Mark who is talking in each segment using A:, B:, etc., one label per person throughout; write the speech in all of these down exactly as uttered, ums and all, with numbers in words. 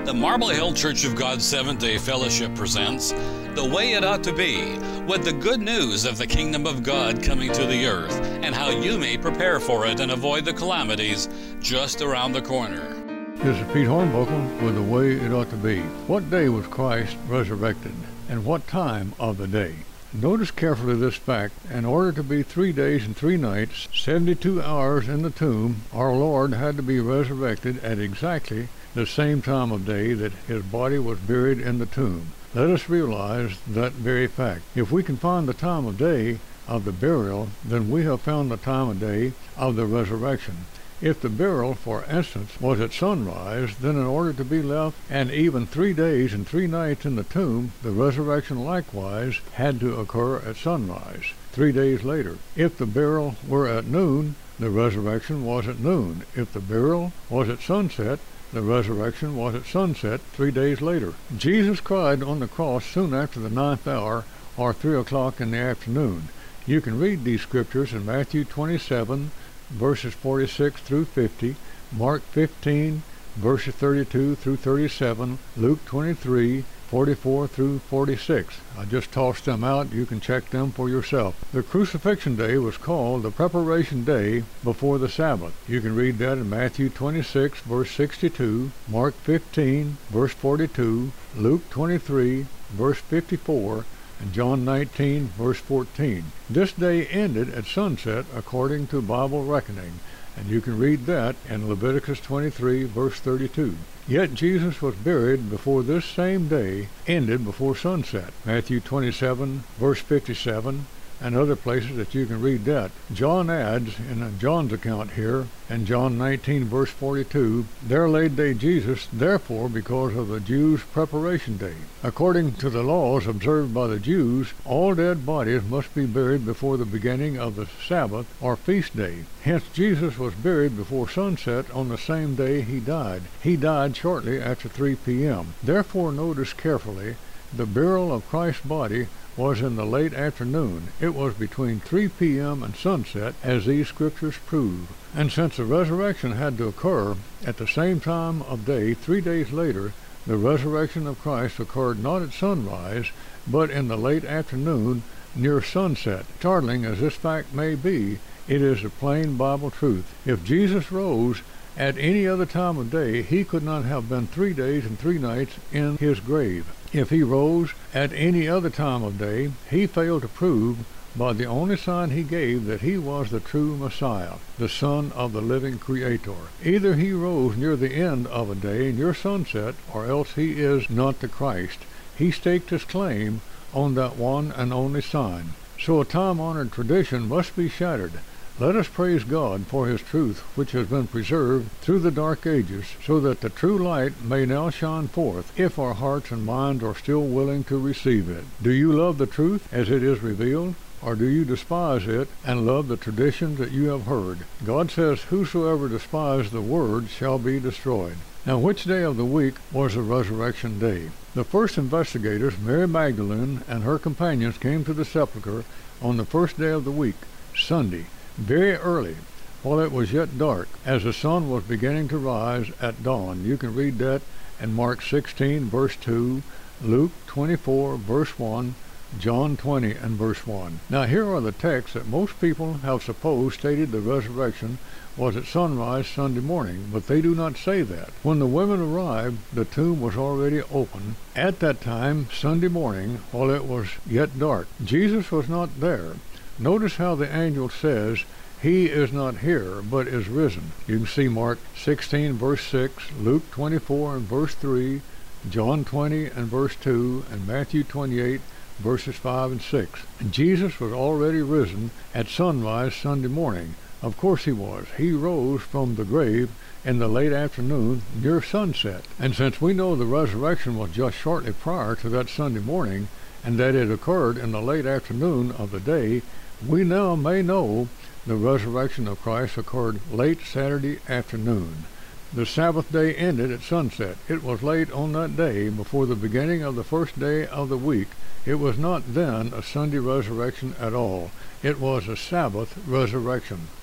A: The Marble Hill Church of God Seventh-day Fellowship presents The Way It Ought to Be, with the good news of the kingdom of God coming to the earth and how you may prepare for it and avoid the calamities just around the corner.
B: This is Pete Hornbuckle with The Way It Ought to Be. What day was Christ resurrected, and what time of the day? Notice carefully this fact. In order to be three days and three nights, seventy-two hours in the tomb, our Lord had to be resurrected at exactly the same time of day that his body was buried in the tomb. Let us realize that very fact. If we can find the time of day of the burial, then we have found the time of day of the resurrection. If the burial, for instance, was at sunrise, then in order to be left and even three days and three nights in the tomb, the resurrection likewise had to occur at sunrise, three days later. If the burial were at noon, the resurrection was at noon. If the burial was at sunset, the resurrection was at sunset, three days later. Jesus cried on the cross soon after the ninth hour, or three o'clock in the afternoon. You can read these scriptures in Matthew twenty-seven, verses forty-six through fifty, Mark fifteen, verses thirty-two through thirty-seven, Luke twenty-three, forty-four through forty-six. I just tossed them out. You can check them for yourself. The crucifixion day was called the preparation day before the Sabbath. You can read that in Matthew twenty-six, verse sixty-two, Mark fifteen, verse forty-two, Luke twenty-three, verse fifty-four, and John nineteen, verse fourteen. This day ended at sunset according to Bible reckoning, and you can read that in Leviticus twenty-three, verse thirty-two. Yet Jesus was buried before this same day ended before sunset. Matthew twenty-seven, verse fifty-seven, and other places that you can read that. John adds in John's account here, in John nineteen, verse forty-two, there laid they Jesus, therefore, because of the Jews' preparation day. According to the laws observed by the Jews, all dead bodies must be buried before the beginning of the Sabbath or feast day. Hence Jesus was buried before sunset on the same day he died. He died shortly after three p m Therefore, notice carefully, the burial of Christ's body was in the late afternoon. It was between three p m and sunset, as these scriptures prove. And since the resurrection had to occur at the same time of day, three days later, the resurrection of Christ occurred not at sunrise, but in the late afternoon near sunset. Startling as this fact may be, it is a plain Bible truth. If Jesus rose at any other time of day, he could not have been three days and three nights in his grave. If he rose at any other time of day, he failed to prove by the only sign he gave that he was the true Messiah, the Son of the living Creator. Either he rose near the end of a day near sunset, or else he is not the Christ. He staked his claim on that one and only sign. So a time-honored tradition must be shattered. Let us praise God for his truth, which has been preserved through the dark ages, so that the true light may now shine forth, if our hearts and minds are still willing to receive it. Do you love the truth as it is revealed, or do you despise it and love the traditions that you have heard? God says, whosoever despises the word shall be destroyed. Now, which day of the week was the resurrection day? The first investigators, Mary Magdalene and her companions, came to the sepulchre on the first day of the week, Sunday, very early, while it was yet dark, as the sun was beginning to rise at dawn. You can read that in Mark sixteen, verse two, Luke twenty-four, verse one, John twenty and verse one. Now here are the texts that most people have supposed stated the resurrection was at sunrise Sunday morning, but they do not say that. When the women arrived, the tomb was already open at that time, Sunday morning, while it was yet dark. Jesus was not there. Notice how the angel says, he is not here, but is risen. You can see Mark sixteen, verse six, Luke twenty-four and verse three, John twenty and verse two, and Matthew twenty-eight, verses five and six. And Jesus was already risen at sunrise Sunday morning. Of course he was. He rose from the grave in the late afternoon near sunset. And since we know the resurrection was just shortly prior to that Sunday morning, and that it occurred in the late afternoon of the day, we now may know the resurrection of Christ occurred late Saturday afternoon. The Sabbath day ended at sunset. It was late on that day before the beginning of the first day of the week. It was not then a Sunday resurrection at all. It was a Sabbath resurrection.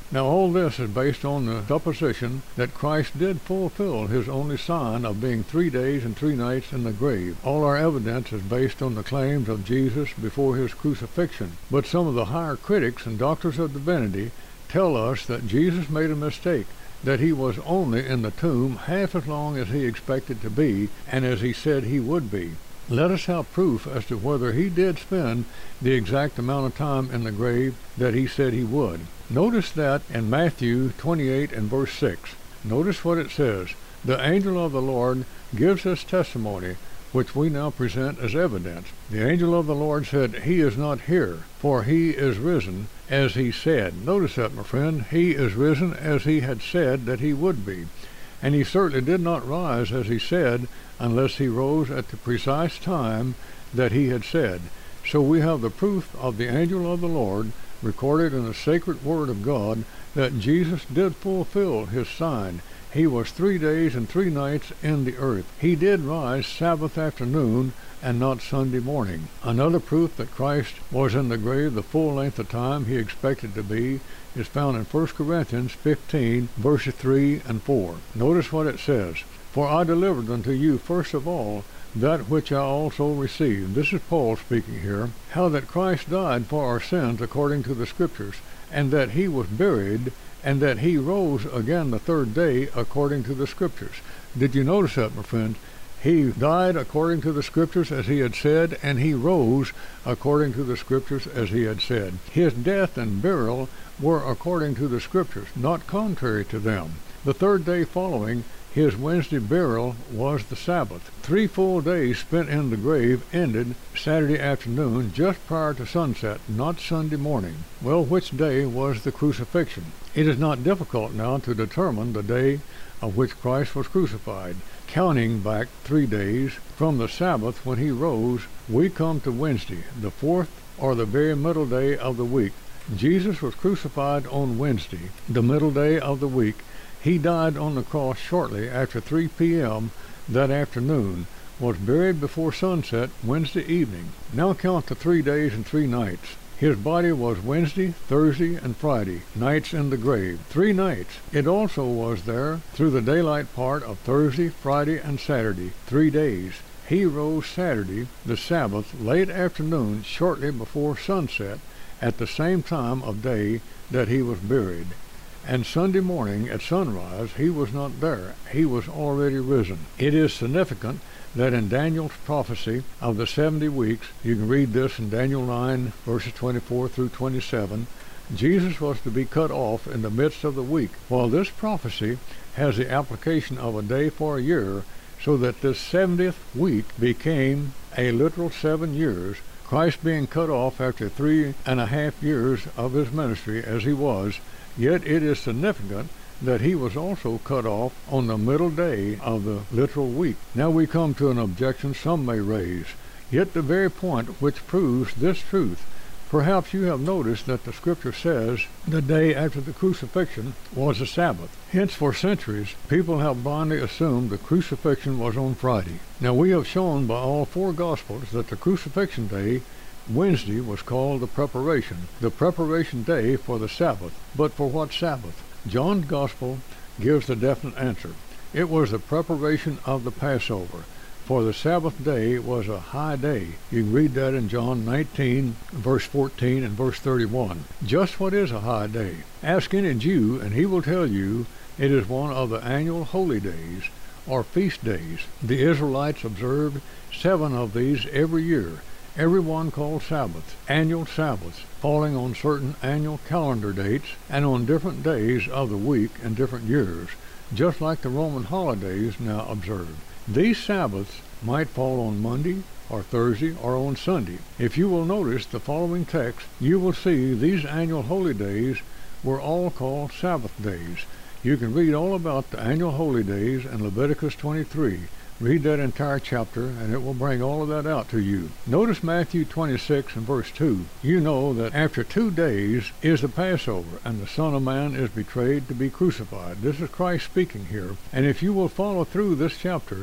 B: Now all this is based on the supposition that Christ did fulfill his only sign of being three days and three nights in the grave. All our evidence is based on the claims of Jesus before his crucifixion. But some of the higher critics and doctors of divinity tell us that Jesus made a mistake, that he was only in the tomb half as long as he expected to be and as he said he would be. Let us have proof as to whether he did spend the exact amount of time in the grave that he said he would. Notice that in Matthew twenty-eight and verse six. Notice what it says. The angel of the Lord gives us testimony, which we now present as evidence. The angel of the Lord said, he is not here, for he is risen, as he said. Notice that, my friend. He is risen as he had said that he would be. And he certainly did not rise as he said, unless he rose at the precise time that he had said. So we have the proof of the angel of the Lord recorded in the sacred word of God that Jesus did fulfill his sign. He was three days and three nights in the earth. He did rise Sabbath afternoon and not Sunday morning. Another proof that Christ was in the grave the full length of time he expected to be is found in First Corinthians fifteen, verses three and four. Notice what it says. For I delivered unto you first of all that which I also received. This is Paul speaking here. How that Christ died for our sins according to the Scriptures, and that he was buried, and that he rose again the third day according to the Scriptures. Did you notice that, my friend? He died according to the Scriptures as he had said, and he rose according to the Scriptures as he had said. His death and burial were according to the Scriptures, not contrary to them. The third day following his Wednesday burial was the Sabbath. Three full days spent in the grave ended Saturday afternoon just prior to sunset, not Sunday morning. Well, which day was the crucifixion? It is not difficult now to determine the day of which Christ was crucified. Counting back three days from the Sabbath when he rose, we come to Wednesday, the fourth or the very middle day of the week. Jesus was crucified on Wednesday, the middle day of the week. He died on the cross shortly after three p m that afternoon, was buried before sunset Wednesday evening. Now count the three days and three nights. His body was Wednesday, Thursday, and Friday, nights in the grave. Three nights. It also was there through the daylight part of Thursday, Friday, and Saturday, three days. He rose Saturday, the Sabbath, late afternoon, shortly before sunset, at the same time of day that he was buried. And Sunday morning at sunrise, he was not there. He was already risen. It is significant that in Daniel's prophecy of the seventy weeks, you can read this in Daniel nine, verses twenty-four through twenty-seven, Jesus was to be cut off in the midst of the week. While this prophecy has the application of a day for a year, so that this seventieth week became a literal seven years, Christ being cut off after three and a half years of his ministry as he was, yet it is significant that he was also cut off on the middle day of the literal week. Now we come to an objection some may raise, yet the very point which proves this truth. Perhaps you have noticed that the Scripture says the day after the crucifixion was a Sabbath. Hence, for centuries, people have blindly assumed the crucifixion was on Friday. Now we have shown by all four Gospels that the crucifixion day, Wednesday, was called the preparation, the preparation day for the Sabbath. But for what Sabbath? John's Gospel gives the definite answer. It was the preparation of the Passover, for the Sabbath day was a high day. You can read that in John nineteen, verse fourteen and verse thirty-one. Just what is a high day? Ask any Jew, and he will tell you it is one of the annual holy days, or feast days. The Israelites observed seven of these every year, every one called Sabbaths, annual Sabbaths, falling on certain annual calendar dates and on different days of the week in different years, just like the Roman holidays now observed. These Sabbaths might fall on Monday or Thursday or on Sunday. If you will notice the following text, you will see these annual holy days were all called Sabbath days. You can read all about the annual holy days in Leviticus twenty-three. Read that entire chapter, and it will bring all of that out to you. Notice Matthew twenty-six and verse two. You know that after two days is the Passover, and the Son of Man is betrayed to be crucified. This is Christ speaking here. And if you will follow through this chapter,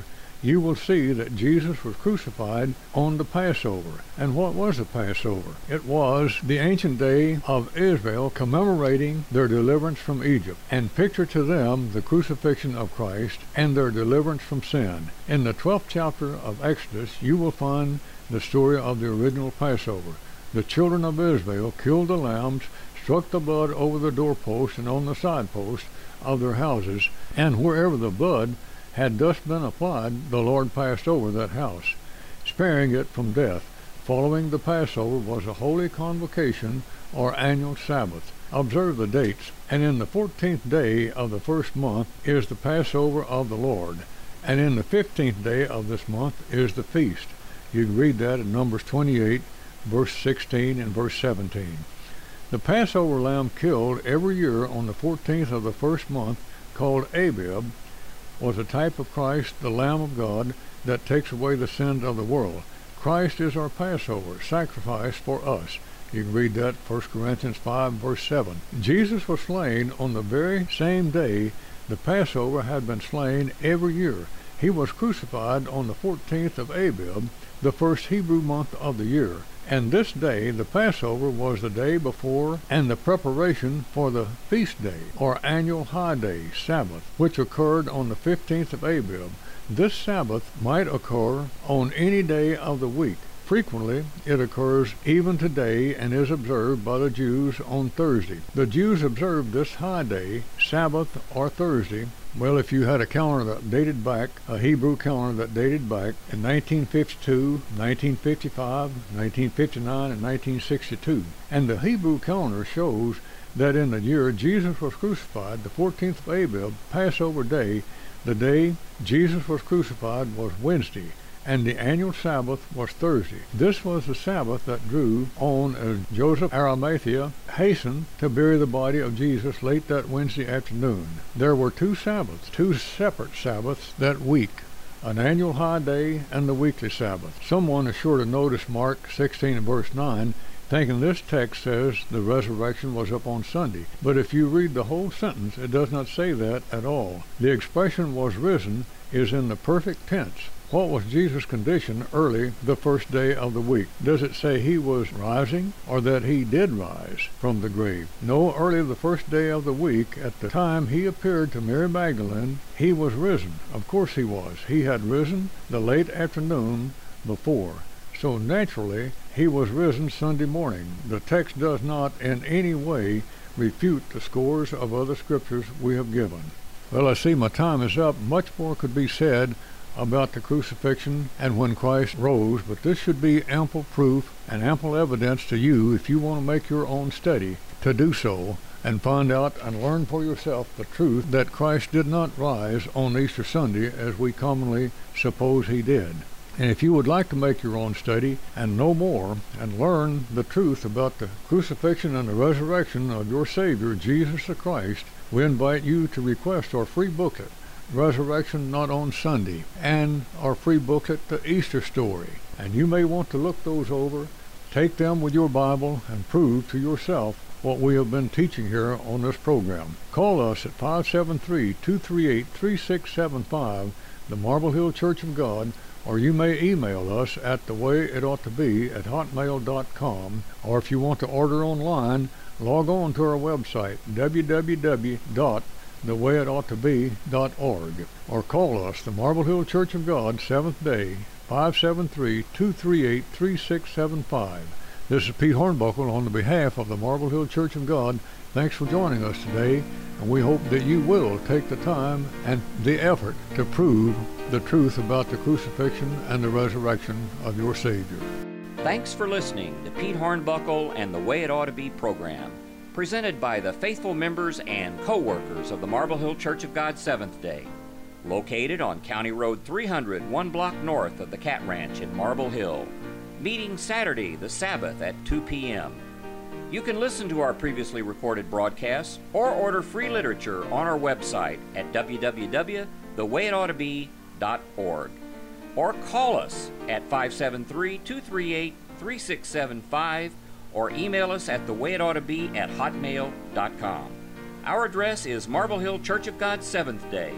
B: you will see that Jesus was crucified on the Passover. And what was the Passover? It was the ancient day of Israel commemorating their deliverance from Egypt, and picture to them the crucifixion of Christ and their deliverance from sin. In the twelfth chapter of Exodus, you will find the story of the original Passover. The children of Israel killed the lambs, struck the blood over the doorpost and on the side post of their houses, and wherever the blood had thus been applied, the Lord passed over that house, sparing it from death. Following the Passover was a holy convocation or annual Sabbath. Observe the dates. And in the fourteenth day of the first month is the Passover of the Lord, and in the fifteenth day of this month is the feast. You can read that in Numbers twenty-eight, verse sixteen and verse seventeen. The Passover lamb killed every year on the fourteenth of the first month, called Abib, was a type of Christ, the Lamb of God, that takes away the sins of the world. Christ is our Passover, sacrifice for us. You can read that First Corinthians five, verse seven. Jesus was slain on the very same day the Passover had been slain every year. He was crucified on the fourteenth of Abib, the first Hebrew month of the year. And this day, the Passover, was the day before and the preparation for the feast day, or annual high day, Sabbath, which occurred on the fifteenth of Abib. This Sabbath might occur on any day of the week. Frequently, it occurs even today and is observed by the Jews on Thursday. The Jews observed this high day, Sabbath or Thursday. Well, if you had a calendar that dated back, a Hebrew calendar that dated back in nineteen fifty-two, nineteen fifty-five, nineteen fifty-nine, and nineteen sixty-two, and the Hebrew calendar shows that in the year Jesus was crucified, the fourteenth of Abib, Passover day, the day Jesus was crucified was Wednesday, and the annual Sabbath was Thursday. This was the Sabbath that drew on as Joseph Arimathea hastened to bury the body of Jesus late that Wednesday afternoon. There were two Sabbaths, two separate Sabbaths that week, an annual high day and the weekly Sabbath. Someone is sure to notice Mark sixteen and verse nine, thinking this text says the resurrection was up on Sunday. But if you read the whole sentence, it does not say that at all. The expression was risen is in the perfect tense. What was Jesus' condition early the first day of the week? Does it say he was rising or that he did rise from the grave? No, early the first day of the week, at the time he appeared to Mary Magdalene, he was risen. Of course he was. He had risen the late afternoon before. So naturally, he was risen Sunday morning. The text does not in any way refute the scores of other scriptures we have given. Well, I see my time is up. Much more could be said about the crucifixion and when Christ rose, but this should be ample proof and ample evidence to you if you want to make your own study to do so and find out and learn for yourself the truth that Christ did not rise on Easter Sunday as we commonly suppose he did. And if you would like to make your own study and know more and learn the truth about the crucifixion and the resurrection of your Savior, Jesus the Christ, we invite you to request our free booklet, Resurrection Not on Sunday, and our free booklet, The Easter Story. And you may want to look those over, take them with your Bible, and prove to yourself what we have been teaching here on this program. Call us at five seven three, two three eight, three six seven five, the Marble Hill Church of God, or you may email us at the way it ought to be at hotmail dot com, or if you want to order online, log on to our website, w w w dot the way it ought to be dot org, or call us, the Marble Hill Church of God, Seventh Day, five seven three, two three eight, three six seven five. This is Pete Hornbuckle on the behalf of the Marble Hill Church of God. Thanks for joining us today, and we hope that you will take the time and the effort to prove the truth about the crucifixion and the resurrection of your Savior.
C: Thanks for listening to Pete Hornbuckle and the Way It Ought to Be program, presented by the faithful members and co-workers of the Marble Hill Church of God Seventh Day, located on County Road three hundred, one block north of the Cat Ranch in Marble Hill, meeting Saturday the Sabbath at two p m You can listen to our previously recorded broadcasts or order free literature on our website at w w w dot the way it ought to be dot org, or call us at five seven three, two three eight, three six seven five, or email us at the way it ought to be at hotmail dot com. Our address is Marble Hill Church of God Seventh Day,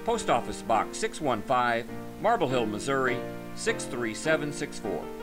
C: Post Office Box six one five, Marble Hill, Missouri six three seven six four.